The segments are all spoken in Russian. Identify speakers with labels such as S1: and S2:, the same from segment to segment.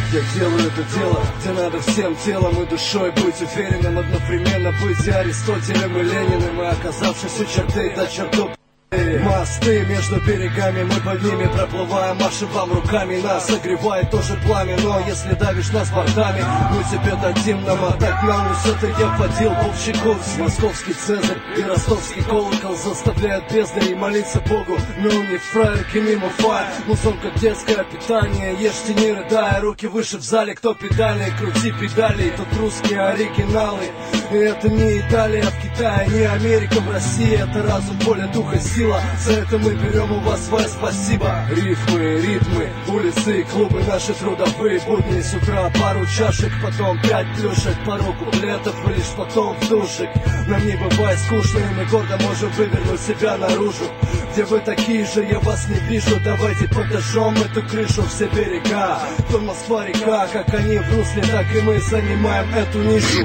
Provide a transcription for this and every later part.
S1: Я делаю это дело, где надо всем телом и душой быть уверенным, одновременно быть и Аристотелем, и Лениным, и оказавшись у черты до черту. Мосты между берегами, мы под ними проплываем, машем вам руками, нас согревает тоже пламя. Но если давишь нас бортами, мы тебе дадим намотать на ус. Это я водил Бовщиков, московский Цезарь и ростовский колокол заставляют бездарей молиться Богу. Но не фраер, мимо фаер, музонка детское питание. Ешьте не рыдая, руки выше в зале, кто педали, крути педали. Тут русские оригиналы, и это не Италия в Китае, не Америка в России. Это разум, воля, духа, сила. За это мы берем у вас свое спасибо. Рифмы, ритмы, улицы и клубы, наши трудовые будни. С утра пару чашек, потом 5 плюшек, пару куплетов и лишь потом в душик. Нам не бывает скучно, и мы гордо можем вывернуть себя наружу. Где вы такие же, я вас не вижу. Давайте подожжем эту крышу, все берега. То Москва река, как они в русле, так и мы занимаем эту нишу.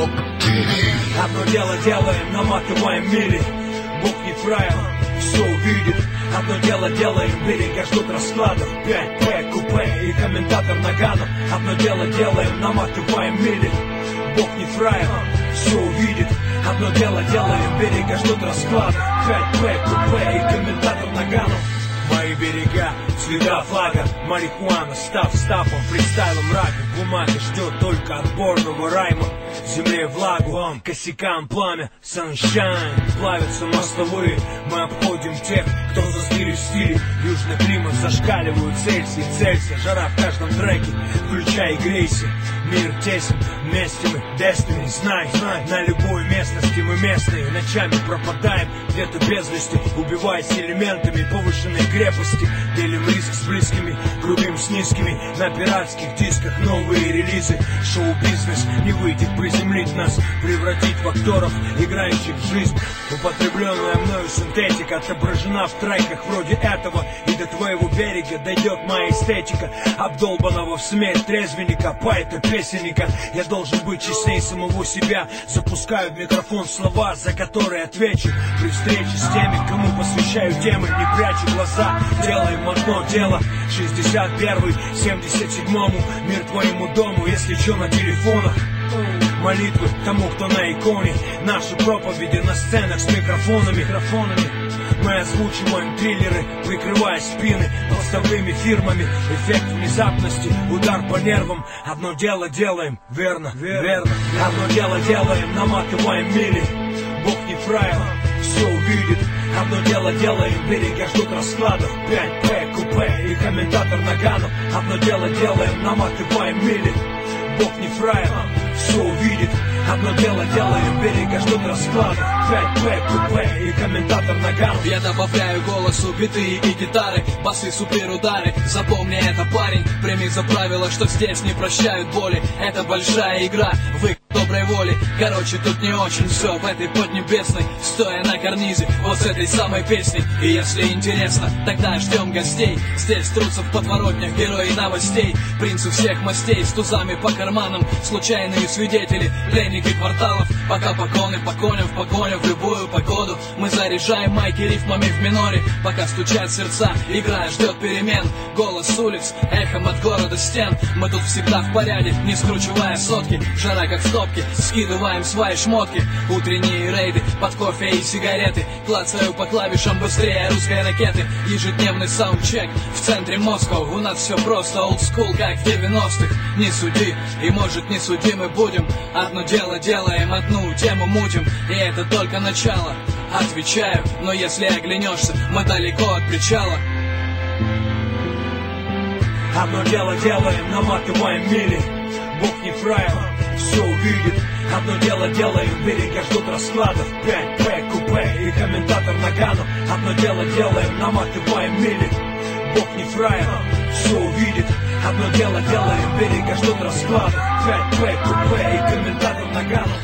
S2: Одно дело делаем, наматываем мили. Бог не фраер, все увидит. Одно дело делаем, берега ждут раскладов. 5П, купе и комментатор Наганов. Одно дело делаем, наматываем мили. Бог не фраер, все увидит. Одно дело делаем, берега ждут раскладов. 5П, купе и комментатор Наганов. Мои берега, следа флага, марихуана, став стапом, фристайлом рэпе. Бумага ждет только отборного райма. Земле влагу, косякам пламя, sunshine. Плавятся мостовые, мы обходим тех, кто застыли в стиле. Южный климат зашкаливают Цельсий, жара в каждом треке, включай и грейся. Мир тесен, вместе мы destiny, знай, на любой местности мы местные. Ночами пропадаем, где-то без вести, убиваясь элементами повышенной крепости. Делим риск с близкими, грубим с низкими. На пиратских дисках новые релизы. Шоу-бизнес не выйдет приземлить нас, превратить в актеров, играющих в жизнь. Употребленная мною синтетика отображена в треках вроде этого. И до твоего берега дойдет моя эстетика обдолбанного в смерть трезвенника, поэта, песенника. Я должен быть честней самого себя. Запускаю в микрофон слова, за которые отвечу при встрече с теми, кому посвящаю темы. Не прячу глаза, делаем одно дело. 61-й, 77-му, мир твоему дому, если что, на телефонах. Молитвы тому, кто на иконе. Наши проповеди на сценах с микрофонами. Мы озвучиваем триллеры, прикрывая спины толстовыми фирмами. Эффект внезапности, удар по нервам. Одно дело делаем, верно. Одно дело делаем, наматываем мили. Бог не фраер, все увидит. Одно дело делаем, берега ждут раскладов. 5П, купе и комментатор Наганов. Одно дело делаем, наматываем мили. Бог не фраер, все увидит. Одно дело делаем, берега ждут раскладов. 5П, купе и комментатор Наганов.
S3: Я добавляю голосу биты и гитары, басы, суперудары. Запомни это, парень, прими за правило, что здесь не прощают боли. Это большая игра, вы доброй воли. Короче, тут не очень все в этой поднебесной, стоя на карнизе вот с этой самой песней. И если интересно, тогда ждем гостей. Здесь трутся в подворотнях герои новостей, принцы всех мастей с тузами по карманам, случайные свидетели, пленники кварталов. Пока погоны по коням, в погоню в любую погоду. Мы заряжаем майки рифмами в миноре, пока стучат сердца, игра ждет перемен. Голос с улиц, эхом от города стен. Мы тут всегда в порядке, не скручивая сотки. Жара как в топке, скидываем свои шмотки. Утренние рейды, под кофе и сигареты. Клацаю по клавишам быстрее русской ракеты. Ежедневный саундчек в центре Москвы. У нас все просто, олдскул, как в 90-х. Не суди, и может не суди мы будем. Одно дело делаем, одну тему мутим. И это только начало, отвечаю. Но если оглянешься, мы далеко от причала.
S2: Одно дело делаем, наматываем мили. Бог не фраер, все увидит. Одно дело делаем, берега ждут раскладов. 5П, купе и комментатор Наганов. Одно дело делаем, наматываем мили. Бог не фраер, все увидит. Одно дело делаем, берега ждут раскладов. 5П, купе и комментатор Наганов.